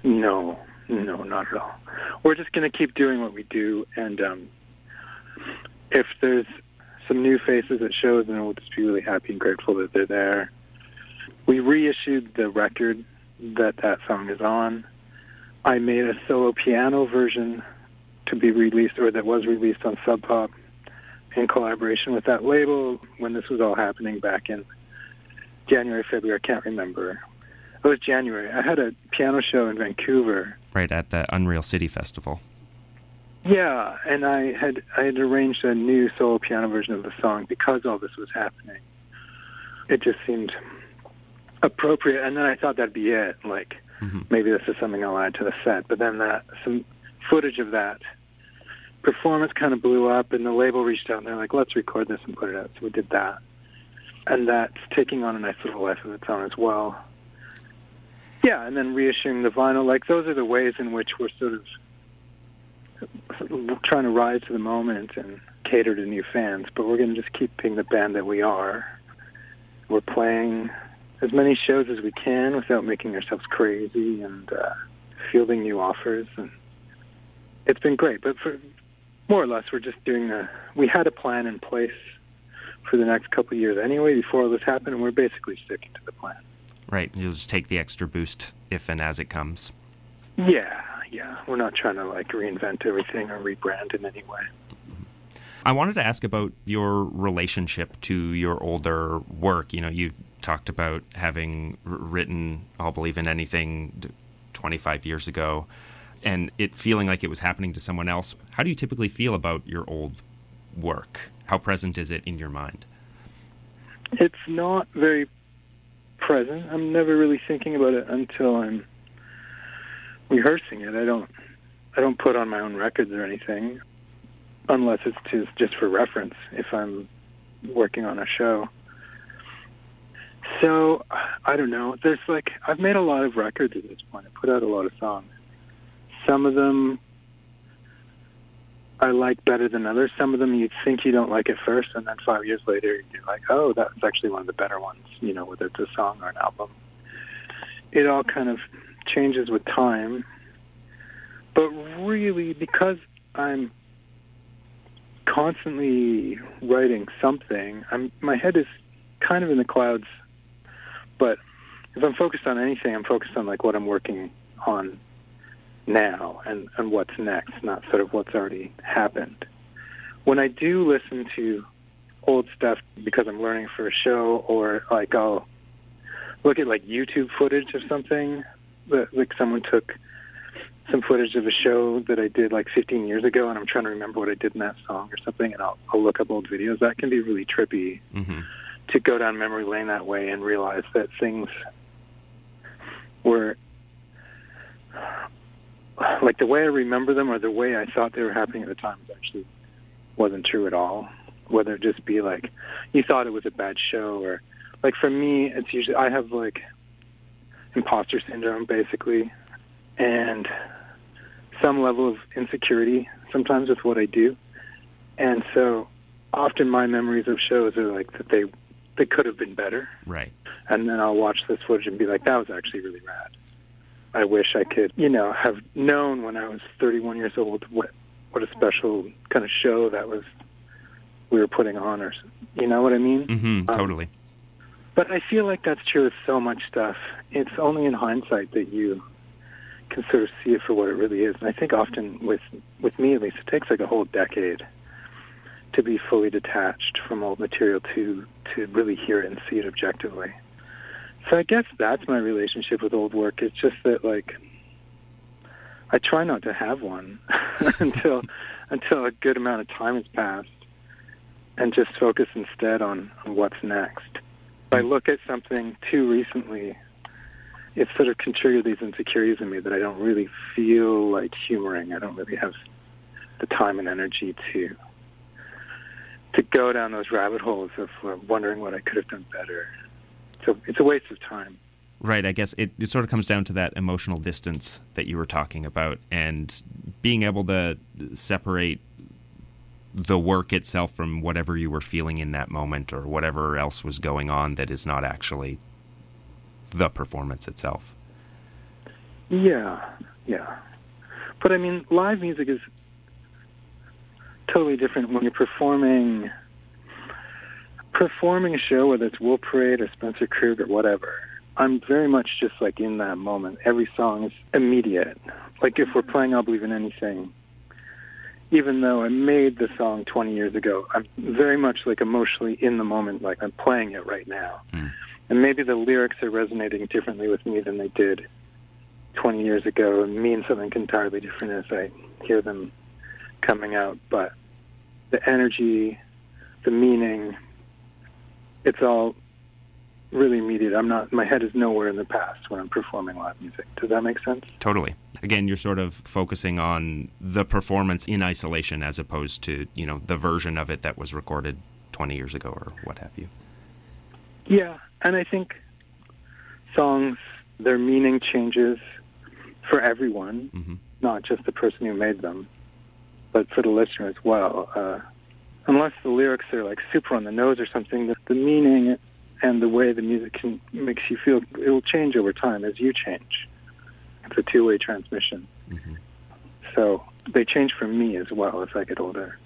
No, not at all. We're just going to keep doing what we do, and if there's some new faces at shows, then we'll just be really happy and grateful that they're there. We reissued the record that song is on. I made a solo piano version to be released, or that was released on Sub Pop in collaboration with that label when this was all happening back in January, February, I can't remember. It was January. I had a piano show in Vancouver. Right, at the Unreal City Festival. Yeah, and I had arranged a new solo piano version of the song because all this was happening. It just seemed appropriate, and then I thought that'd be it. Like, maybe this is something I'll add to the set. But then some footage of that performance kind of blew up, and the label reached out, and they're like, let's record this and put it out. So we did that. And that's taking on a nice little life of its own as well. Yeah, and then reissuing the vinyl. Like, those are the ways in which we're sort of trying to rise to the moment and cater to new fans, but we're going to just keep being the band that we are. We're playing as many shows as we can without making ourselves crazy, and fielding new offers, and it's been great. But for more or less, we're just doing we had a plan in place for the next couple of years anyway before all this happened, and we're basically sticking to the plan. Right, you'll just take the extra boost if and as it comes. Yeah. We're not trying to reinvent everything or rebrand in any way. I wanted to ask about your relationship to your older work. You know, you talked about having written I'll Believe in Anything 25 years ago, and it feeling like it was happening to someone else. How do you typically feel about your old work? How present is it in your mind? It's not very present. I'm never really thinking about it until I'm rehearsing it. I don't put on my own records or anything, unless it's just for reference if I'm working on a show. So, I don't know. There's I've made a lot of records at this point. I put out a lot of songs. Some of them I like better than others. Some of them you think you don't like at first, and then 5 years later you're like, oh, that's actually one of the better ones, whether it's a song or an album. It all kind of changes with time. But really, because I'm constantly writing something, my head is kind of in the clouds. But if I'm focused on anything, I'm focused on what I'm working on now and what's next, not sort of what's already happened. When I do listen to old stuff because I'm learning for a show, or I'll look at YouTube footage of something, someone took some footage of a show that I did 15 years ago, and I'm trying to remember what I did in that song or something, and I'll look up old videos. That can be really trippy to go down memory lane that way and realize that things were the way I remember them, or the way I thought they were happening at the time, actually wasn't true at all. Whether it just be you thought it was a bad show, or for me, it's usually I have imposter syndrome basically, and some level of insecurity sometimes with what I do, and so often my memories of shows are that they could have been better. Right. And then I'll watch this footage and be like, that was actually really rad. I wish I could, have known when I was 31 years old what a special kind of show that was we were putting on, or you know what I mean? Totally. But I feel like that's true with so much stuff. It's only in hindsight that you can sort of see it for what it really is. And I think often, with me at least, it takes a whole decade to be fully detached from old material to really hear it and see it objectively. So I guess that's my relationship with old work. It's just that I try not to have one until a good amount of time has passed, and just focus instead on what's next. If I look at something too recently, it sort of can trigger these insecurities in me that I don't really feel like humoring. I don't really have the time and energy to go down those rabbit holes of wondering what I could have done better. So it's a waste of time. Right. I guess it sort of comes down to that emotional distance that you were talking about, and being able to separate the work itself from whatever you were feeling in that moment, or whatever else was going on that is not actually the performance itself. Yeah. But I mean, live music is totally different when you're performing a show, whether it's Wolf Parade or Spencer Krug or whatever. I'm very much just like in that moment. Every song is immediate. Like if we're playing I'll Believe in Anything, even though I made the song 20 years ago, I'm very much like emotionally in the moment, like I'm playing it right now. And maybe the lyrics are resonating differently with me than they did 20 years ago and mean something entirely different as I hear them coming out. But the energy, the meaning, it's all really immediate. My head is nowhere in the past when I'm performing live music. Does that make sense? Totally. Again, you're sort of focusing on the performance in isolation as opposed to, the version of it that was recorded 20 years ago or what have you. Yeah, and I think songs, their meaning changes for everyone, not just the person who made them, but for the listener as well. Unless the lyrics are like super on the nose or something, the meaning and the way the music makes you feel, it will change over time as you change. It's a two-way transmission. So they change for me as well as I get older.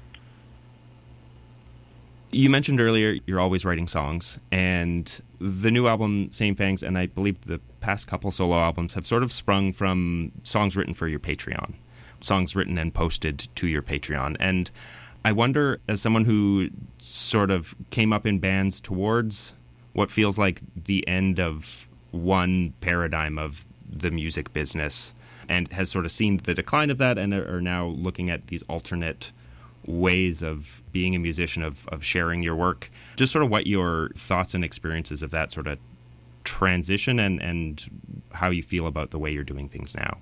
You mentioned earlier you're always writing songs, and the new album, Same Fangs, and I believe the past couple solo albums have sort of sprung from songs written for your Patreon, songs written and posted to your Patreon. And I wonder, as someone who sort of came up in bands towards what feels like the end of one paradigm of the music business and has sort of seen the decline of that and are now looking at these alternate ways of being a musician, of sharing your work, just sort of what your thoughts and experiences of that sort of transition and how you feel about the way you're doing things now.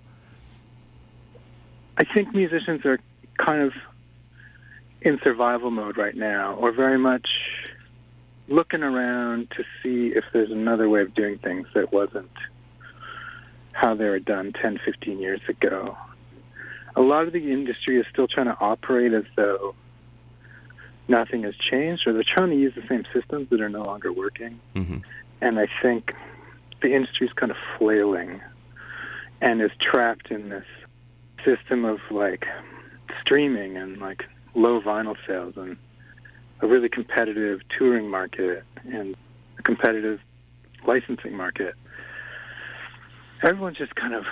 I think musicians are kind of in survival mode right now, or very much looking around to see if there's another way of doing things that wasn't how they were done 10, 15 years ago. A lot of the industry is still trying to operate as though nothing has changed, or they're trying to use the same systems that are no longer working. And I think the industry is kind of flailing and is trapped in this system of like streaming and like low vinyl sales and a really competitive touring market and a competitive licensing market. Everyone's just kind of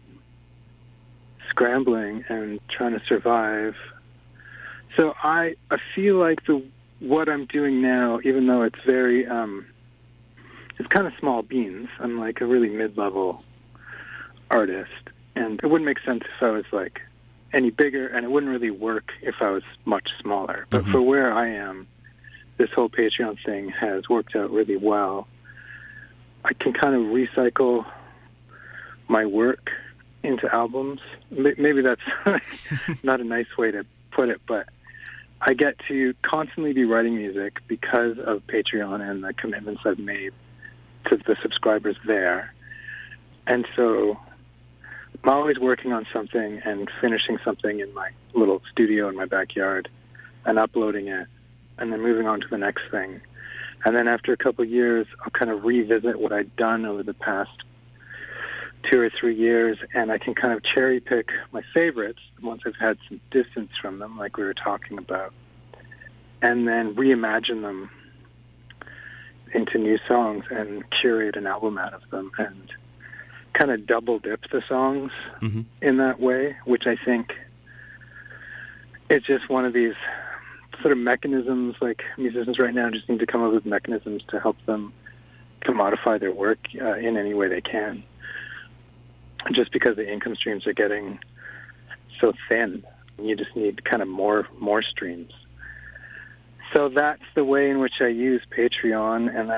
scrambling and trying to survive. So I feel like what I'm doing now, even though it's very it's kind of small beans. I'm like a really mid-level artist, and it wouldn't make sense if I was like any bigger, and it wouldn't really work if I was much smaller. But for where I am, this whole Patreon thing has worked out really well. I can kind of recycle my work into albums. Maybe that's not a nice way to put it, but I get to constantly be writing music because of Patreon and the commitments I've made to the subscribers there. And so I'm always working on something and finishing something in my little studio in my backyard and uploading it and then moving on to the next thing. And then after a couple of years, I'll kind of revisit what I'd done over the past 2 or 3 years, and I can kind of cherry pick my favorites once I've had some distance from them, like we were talking about, and then reimagine them into new songs and curate an album out of them and kind of double dip the songs in that way, which I think is just one of these sort of mechanisms. Like musicians right now just need to come up with mechanisms to help them commodify their work in any way they can. Just because the income streams are getting so thin, you just need kind of more streams. So that's the way in which I use Patreon, and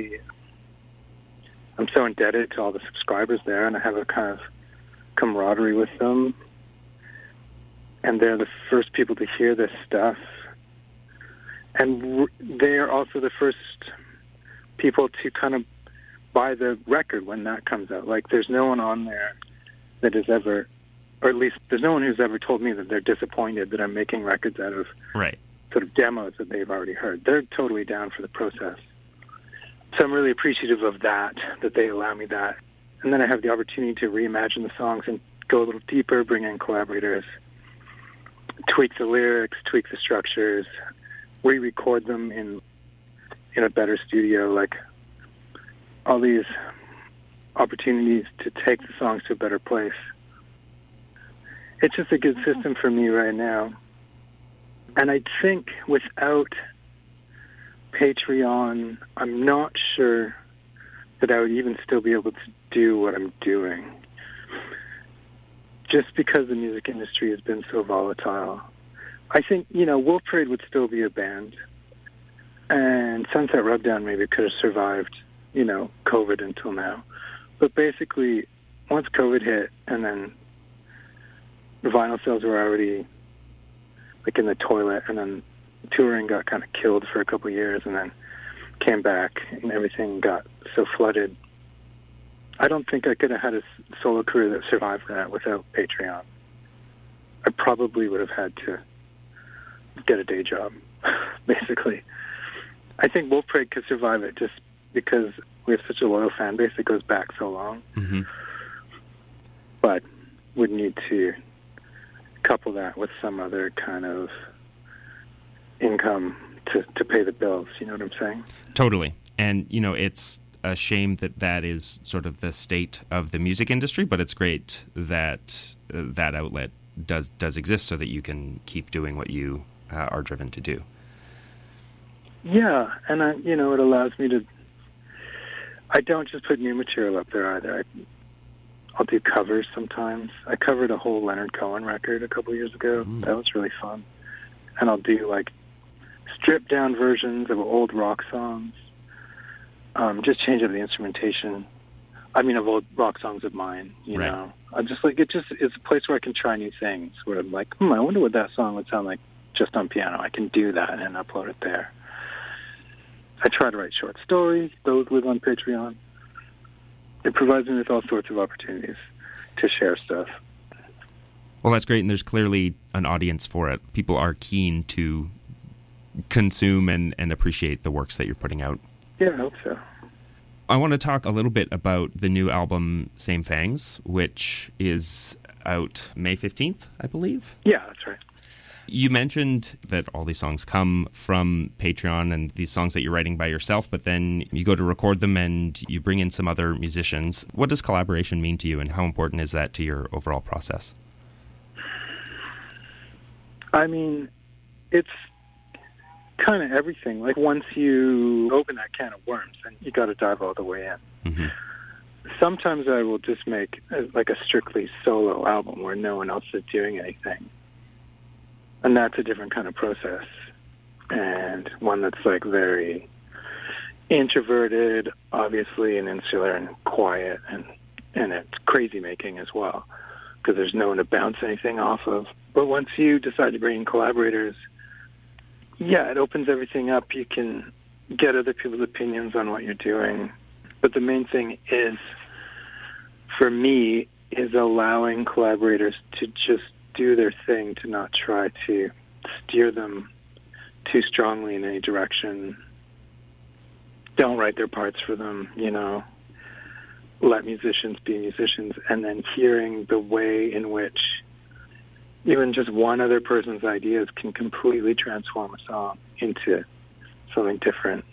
I'm so indebted to all the subscribers there, and I have a kind of camaraderie with them. And they're the first people to hear this stuff. And they are also the first people to kind of buy the record when that comes out. Like, there's no one on there that has ever, or at least there's no one who's ever told me that they're disappointed that I'm making records out of sort of demos that they've already heard. They're totally down for the process. So I'm really appreciative of that they allow me that. And then I have the opportunity to reimagine the songs and go a little deeper, bring in collaborators, tweak the lyrics, tweak the structures, re-record them in a better studio, like all these opportunities to take the songs to a better place. It's just a good system for me right now. And I think without Patreon, I'm not sure that I would even still be able to do what I'm doing. Just because the music industry has been so volatile. I think, Wolf Parade would still be a band. And Sunset Rubdown maybe could have survived, COVID until now. But basically, once COVID hit and then the vinyl sales were already like in the toilet, and then touring got kind of killed for a couple of years and then came back and everything got so flooded. I don't think I could have had a solo career that survived that without Patreon. I probably would have had to get a day job, basically. I think Wolf Parade could survive it just because we have such a loyal fan base that goes back so long. Mm-hmm. But would need to couple that with some other kind of income to pay the bills. You know what I'm saying? Totally. And, it's a shame that is sort of the state of the music industry, but it's great that that outlet does exist so that you can keep doing what you are driven to do. Yeah, and it allows me to. I don't just put new material up there either. I'll do covers sometimes. I covered a whole Leonard Cohen record a couple years ago. That was really fun. And I'll do like stripped down versions of old rock songs. Just change up the instrumentation. Of old rock songs of mine, you know. I'm just like, it's a place where I can try new things, where I'm like, I wonder what that song would sound like just on piano. I can do that and upload it there. I try to write short stories. Those live on Patreon. It provides me with all sorts of opportunities to share stuff. Well, that's great, and there's clearly an audience for it. People are keen to consume and appreciate the works that you're putting out. Yeah, I hope so. I want to talk a little bit about the new album, Same Fangs, which is out May 15th, I believe? Yeah, that's right. You mentioned that all these songs come from Patreon and these songs that you're writing by yourself, but then you go to record them and you bring in some other musicians. What does collaboration mean to you, and how important is that to your overall process? It's kind of everything. Like, once you open that can of worms, then you got to dive all the way in. Mm-hmm. Sometimes I will just make a strictly solo album where no one else is doing anything. And that's a different kind of process, and one that's like very introverted, obviously, and insular and quiet, and it's crazy making as well, because there's no one to bounce anything off of. But once you decide to bring in collaborators, yeah, it opens everything up. You can get other people's opinions on what you're doing. But the main thing is, for me, is allowing collaborators to just do their thing, to not try to steer them too strongly in any direction. Don't write their parts for them, Let musicians be musicians, and then hearing the way in which even just one other person's ideas can completely transform a song into something different.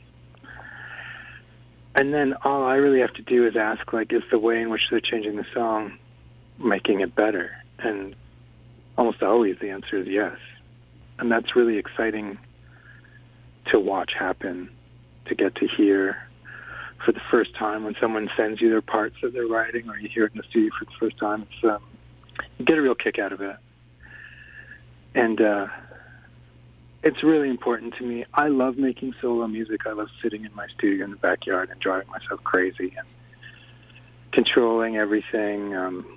And then all I really have to do is ask, is the way in which they're changing the song making it better? And almost always the answer is yes. And that's really exciting to watch happen, to get to hear for the first time when someone sends you their parts that they're writing, or you hear it in the studio for the first time. It's, you get a real kick out of it. And it's really important to me. I love making solo music. I love sitting in my studio in the backyard and driving myself crazy and controlling everything,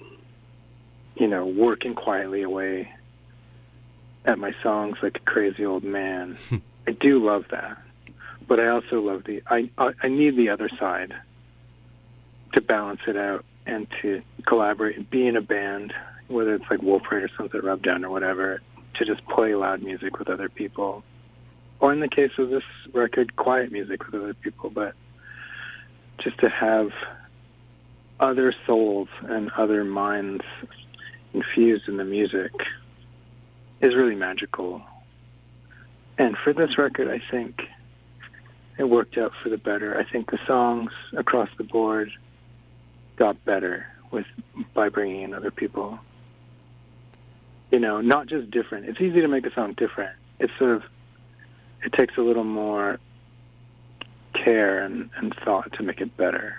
working quietly away at my songs like a crazy old man. I do love that. But I also love I need the other side to balance it out and to collaborate and be in a band, whether it's like Wolf Parade or Sunset Rubdown or whatever, to just play loud music with other people. Or in the case of this record, quiet music with other people, but just to have other souls and other minds infused in the music is really magical. And for this record, I think it worked out for the better. I think the songs across the board got better by bringing in other people. You know, not just different. It's easy to make a song different. It's sort of, it takes a little more care and thought to make it better.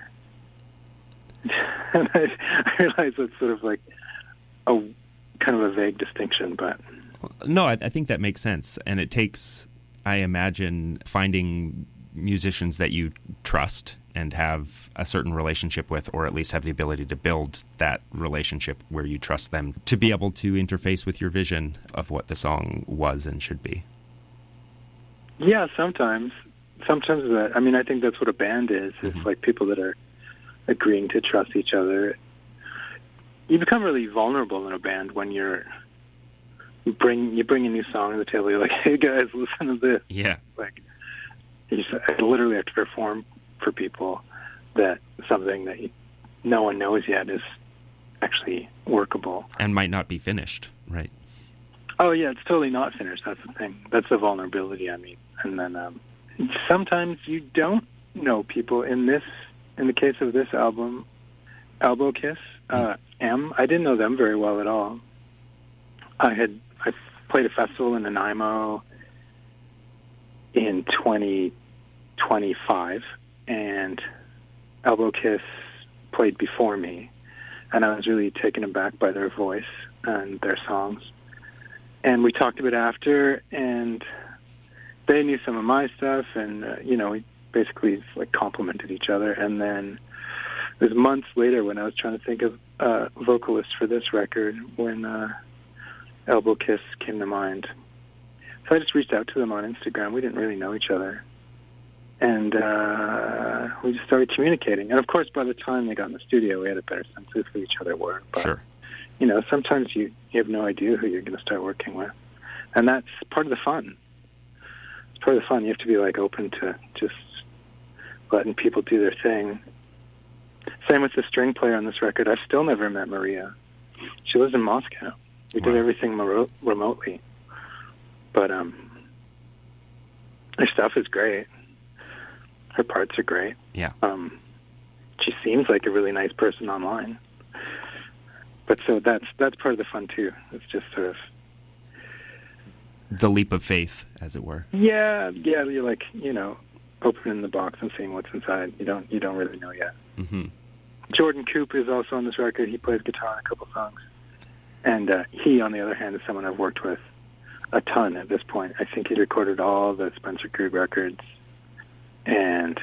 And I realize it's sort of like a kind of a vague distinction, but... No, I think that makes sense. And it takes, I imagine, finding musicians that you trust and have a certain relationship with, or at least have the ability to build that relationship where you trust them to be able to interface with your vision of what the song was and should be. Yeah, sometimes that, I mean, I think that's what a band is. It's like people that are agreeing to trust each other. You become really vulnerable in a band when you bring a new song to the table. You're like, hey guys, listen to this. Yeah. Like, you literally have to perform for people that something that no one knows yet is actually workable. And might not be finished, right? Oh yeah, it's totally not finished. That's the thing. That's the vulnerability, I mean. And then sometimes you don't know people. In the case of this album, Elbow Kiss, I didn't know them very well at all. I played a festival in Nanaimo in 2025, and Elbow Kiss played before me, and I was really taken aback by their voice and their songs. And we talked a bit after, and they knew some of my stuff, and we basically like complimented each other. And then it was months later when I was trying to think of a vocalist for this record when Elbow Kiss came to mind. So I just reached out to them on Instagram. We didn't really know each other. And we just started communicating. And of course, by the time they got in the studio, we had a better sense of who each other were. But, sure. Sometimes you have no idea who you're going to start working with. And that's part of the fun. It's part of the fun. You have to be like open to just letting people do their thing. Same with the string player on this record. I've still never met Maria. She lives in Moscow. We did everything remotely. But her stuff is great. Her parts are great. Yeah. She seems like a really nice person online. But so that's part of the fun too. It's just sort of the leap of faith, as it were. Yeah. You're like, opening the box and seeing what's inside. You don't really know yet. Mm-hmm. Jordan Coop is also on this record. He plays guitar on a couple songs, and he, on the other hand, is someone I've worked with a ton at this point. I think he recorded all the Spencer Krug records, and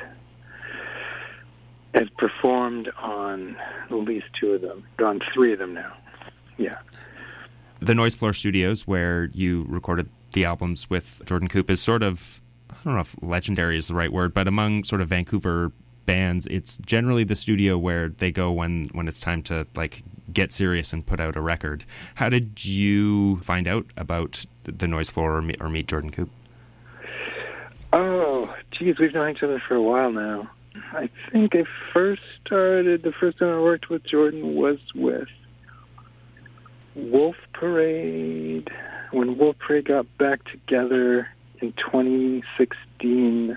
has performed on at least 2 of them. On 3 of them now. Yeah. The Noise Floor Studios, where you recorded the albums with Jordan Coop, is sort of, I don't know if legendary is the right word, but among sort of Vancouver bands, it's generally the studio where they go when it's time to like get serious and put out a record. How did you find out about the Noise Floor or meet Jordan Coop? Oh, geez, we've known each other for a while now. I think the first time I worked with Jordan was with Wolf Parade, when Wolf Parade got back together in 2016 or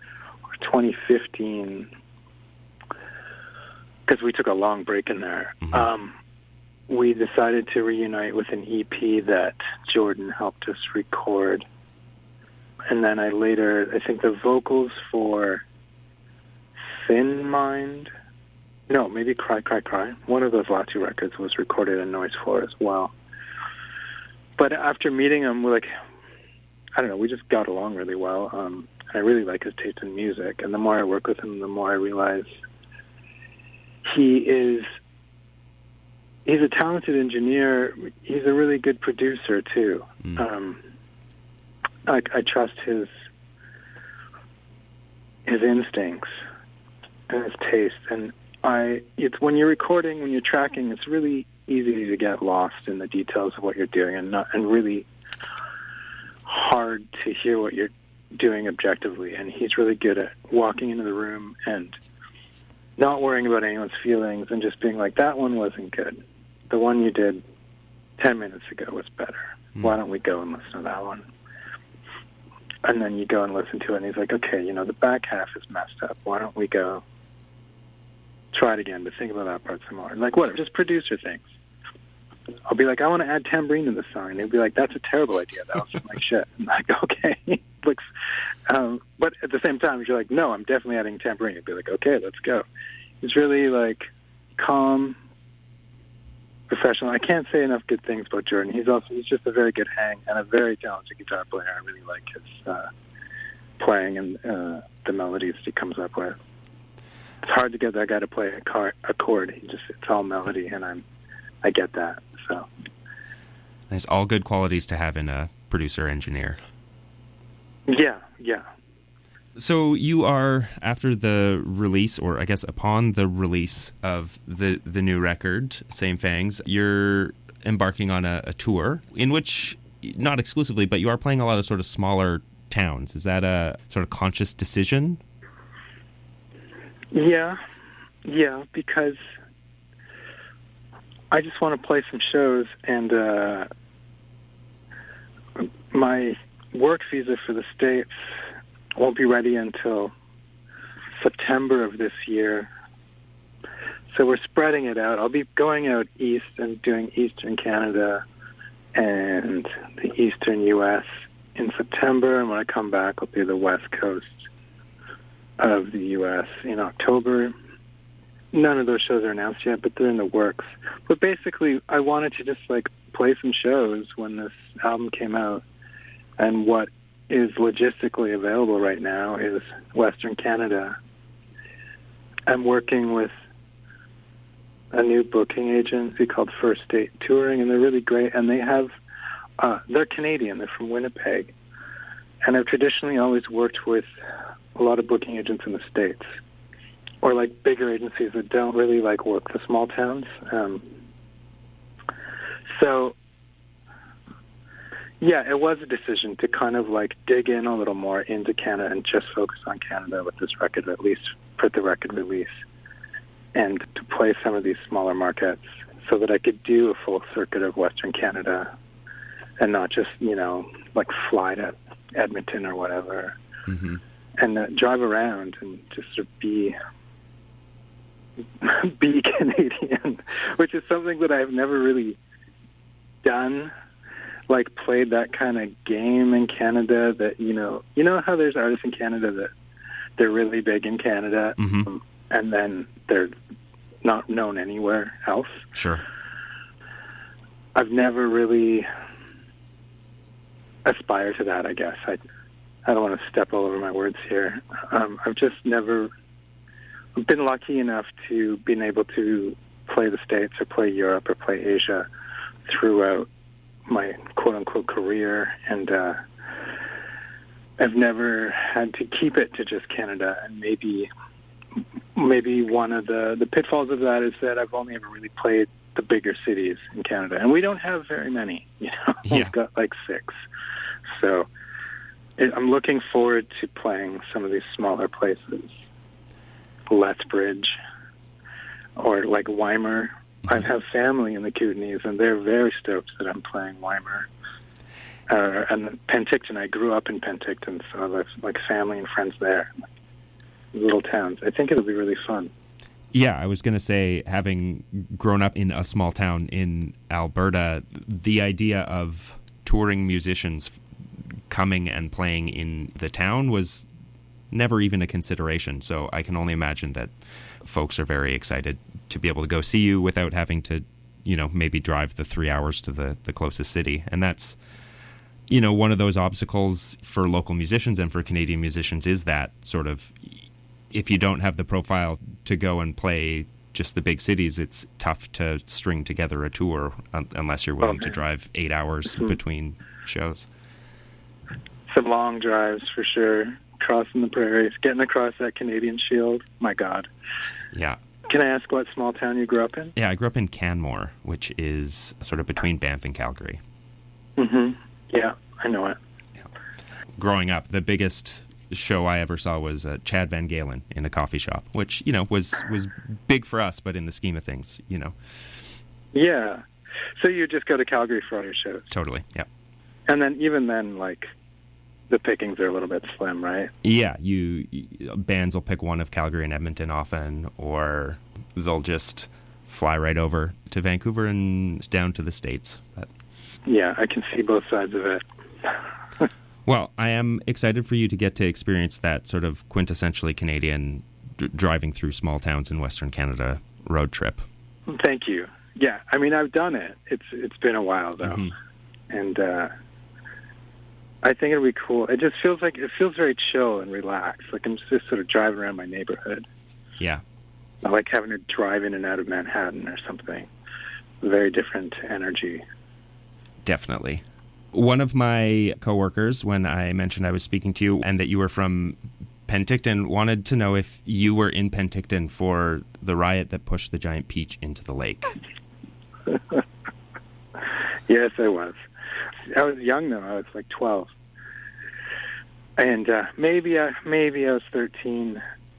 2015, because we took a long break in there. Mm-hmm. We decided to reunite with an EP that Jordan helped us record. And then I think the vocals for Thin Mind, no, maybe Cry, Cry, Cry. One of those last 2 records was recorded in Noise Floor as well. But after meeting him, we're like, I don't know, we just got along really well. And I really like his taste in music. And the more I work with him, the more I realize he's a talented engineer. He's a really good producer, too. I trust his instincts and his taste. And it's when you're recording, when you're tracking, it's really easy to get lost in the details of what you're doing, and really hard to hear what you're doing objectively. And he's really good at walking into the room and not worrying about anyone's feelings and just being like, that one wasn't good. The one you did 10 minutes ago was better. Why don't we go and listen to that one? And then you go and listen to it, and he's like, okay, the back half is messed up. Why don't we go try it again, but think about that part some more. Like, whatever, just producer things. I'll be like, I want to add tambourine to the song. And he'll be like, that's a terrible idea. That was like shit. I'm like, okay. But at the same time, if you're like, no, I'm definitely adding tambourine, he'd be like, okay, let's go. He's really, like, calm, professional. I can't say enough good things about Jordan. He's just a very good hang and a very talented guitar player. I really like his playing and the melodies he comes up with. It's hard to get that guy to play a chord. It's all melody, and I get that. So nice, all good qualities to have in a producer engineer. Yeah. So you are, after the release, or I guess upon the release of the new record, Same Fangs, you're embarking on a tour in which, not exclusively, but you are playing a lot of sort of smaller towns. Is that a sort of conscious decision? Yeah, because I just want to play some shows, and my work visa for the States won't be ready until September of this year. So we're spreading it out. I'll be going out east and doing Eastern Canada and the Eastern U.S. in September, and when I come back, I'll be the West Coast of the U.S. in October. None of those shows are announced yet, but they're in the works. But basically, I wanted to just, like, play some shows when this album came out, and what is logistically available right now is Western Canada. I'm working with a new booking agency called First State Touring, and they're really great, and they're Canadian, they're from Winnipeg, and I've traditionally always worked with a lot of booking agents in the States, or like bigger agencies that don't really like work the small towns. So yeah, it was a decision to kind of like dig in a little more into Canada and just focus on Canada with this record, at least for the record release, and to play some of these smaller markets so that I could do a full circuit of Western Canada and not just, like fly to Edmonton or whatever, and drive around and just sort of be Canadian, which is something that I've never really done. Like played that kind of game in Canada that, you know how there's artists in Canada that they're really big in Canada, and then they're not known anywhere else. Sure. I've never really aspired to that, I guess. I don't want to step all over my words here. I've just never been lucky enough to being able to play the States or play Europe or play Asia throughout my quote-unquote career, and I've never had to keep it to just Canada. And maybe one of the pitfalls of that is that I've only ever really played the bigger cities in Canada, and we don't have very many. We've got like 6. So I'm looking forward to playing some of these smaller places, Lethbridge or like Weimar. I have family in the Kootenays, and they're very stoked that I'm playing Weimar. And Penticton, I grew up in Penticton, so I have like family and friends there, like little towns. I think it'll be really fun. Yeah, I was going to say, having grown up in a small town in Alberta, the idea of touring musicians coming and playing in the town was never even a consideration. So I can only imagine that folks are very excited to be able to go see you without having to, maybe drive the 3 hours to the closest city. And that's, one of those obstacles for local musicians and for Canadian musicians is that sort of, if you don't have the profile to go and play just the big cities, it's tough to string together a tour unless you're willing to drive 8 hours between shows. Some long drives for sure. Crossing the prairies, getting across that Canadian Shield. My God. Yeah. Can I ask what small town you grew up in? Yeah, I grew up in Canmore, which is sort of between Banff and Calgary. Yeah, I know it. Yeah. Growing up, the biggest show I ever saw was Chad Van Galen in a coffee shop, which, was big for us, but in the scheme of things, Yeah. So you just go to Calgary for all your shows? Totally, yeah. And then even then, like, the pickings are a little bit slim, right? Yeah, bands will pick one of Calgary and Edmonton often, or they'll just fly right over to Vancouver and down to the States. Yeah, I can see both sides of it. Well, I am excited for you to get to experience that sort of quintessentially Canadian driving through small towns in Western Canada road trip. Thank you. Yeah, I mean, I've done it. It's been a while, though. Mm-hmm. And I think it'll be cool. It just feels very chill and relaxed. Like I'm just sort of driving around my neighborhood. Yeah. I like having to drive in and out of Manhattan or something. Very different energy. Definitely. One of my coworkers, when I mentioned I was speaking to you and that you were from Penticton, wanted to know if you were in Penticton for the riot that pushed the giant peach into the lake. Yes, I was. I was young, though. I was like 12. And maybe I was 13.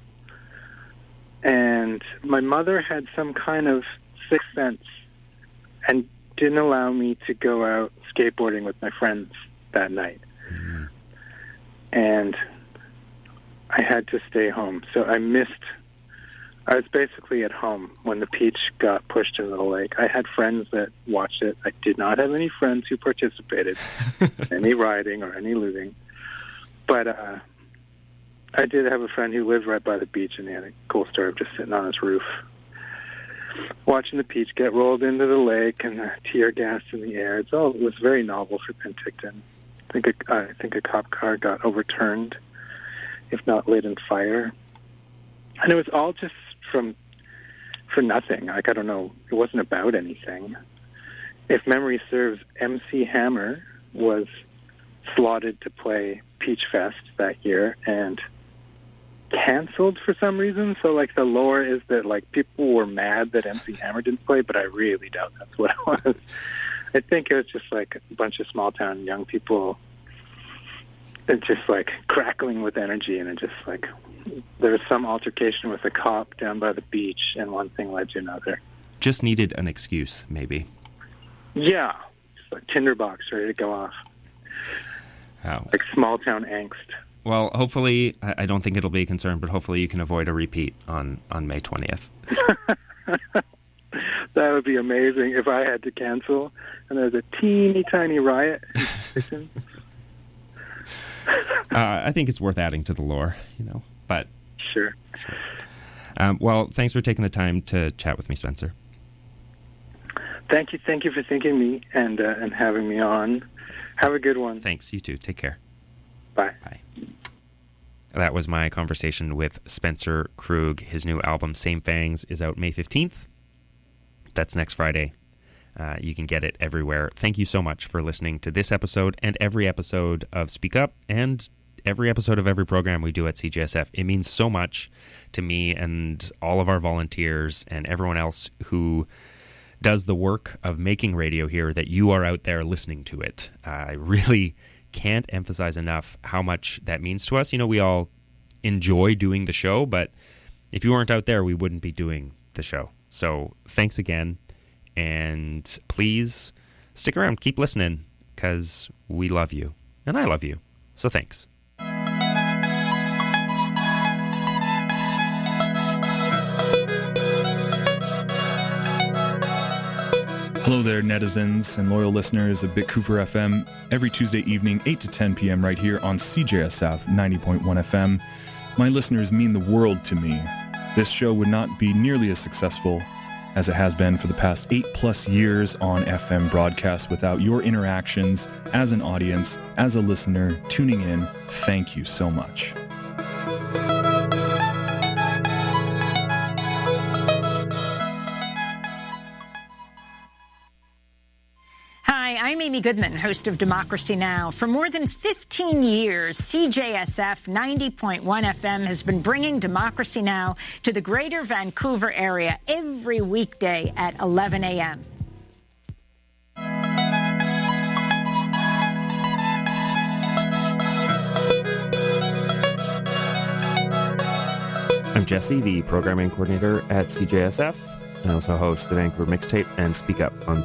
And my mother had some kind of sixth sense and didn't allow me to go out skateboarding with my friends that night. Mm-hmm. And I had to stay home. So I was basically at home when the peach got pushed into the lake. I had friends that watched it. I did not have any friends who participated in any rioting or any looting. But I did have a friend who lived right by the beach, and he had a cool story of just sitting on his roof, watching the peach get rolled into the lake and the tear gas in the air. It was very novel for Penticton. I think a cop car got overturned, if not lit in fire. And it was all just for nothing. Like, I don't know, it wasn't about anything. If memory serves, MC Hammer was slotted to play Peach Fest that year and canceled for some reason. So, like, the lore is that, like, people were mad that MC Hammer didn't play, but I really doubt that's what it was. I think it was just, like, a bunch of small-town young people just, like, crackling with energy, and it just, like, there was some altercation with a cop down by the beach, and one thing led to another. Just needed an excuse, maybe. Yeah. Just like tinderbox ready to go off. Oh. Like small-town angst. Well, hopefully, I don't think it'll be a concern, but hopefully you can avoid a repeat on May 20th. That would be amazing if I had to cancel and there's a teeny tiny riot. I think it's worth adding to the lore, but... Sure. Well, thanks for taking the time to chat with me, Spencer. Thank you for thinking of me and having me on. Have a good one. Thanks, you too. Take care. Bye. Bye. That was my conversation with Spencer Krug. His new album, Same Fangs, is out May 15th. That's next Friday. You can get it everywhere. Thank you so much for listening to this episode and every episode of Speak Up and every episode of every program we do at CJSF. It means so much to me and all of our volunteers and everyone else who does the work of making radio here, that you are out there listening to it. I really can't emphasize enough how much that means to us. We all enjoy doing the show, but if you weren't out there, we wouldn't be doing the show. So thanks again, and please stick around, keep listening, because we love you, and I love you. So thanks. Hello there, netizens and loyal listeners of Vancouver FM. Every Tuesday evening, 8 to 10 p.m. right here on CJSF 90.1 FM. My listeners mean the world to me. This show would not be nearly as successful as it has been for the past 8+ years on FM broadcast without your interactions as an audience, as a listener, tuning in. Thank you so much. I'm Amy Goodman, host of Democracy Now! For more than 15 years, CJSF 90.1 FM has been bringing Democracy Now! To the greater Vancouver area every weekday at 11 a.m. Jesse, the programming coordinator at CJSF. I also host the Vancouver Mixtape and speak up on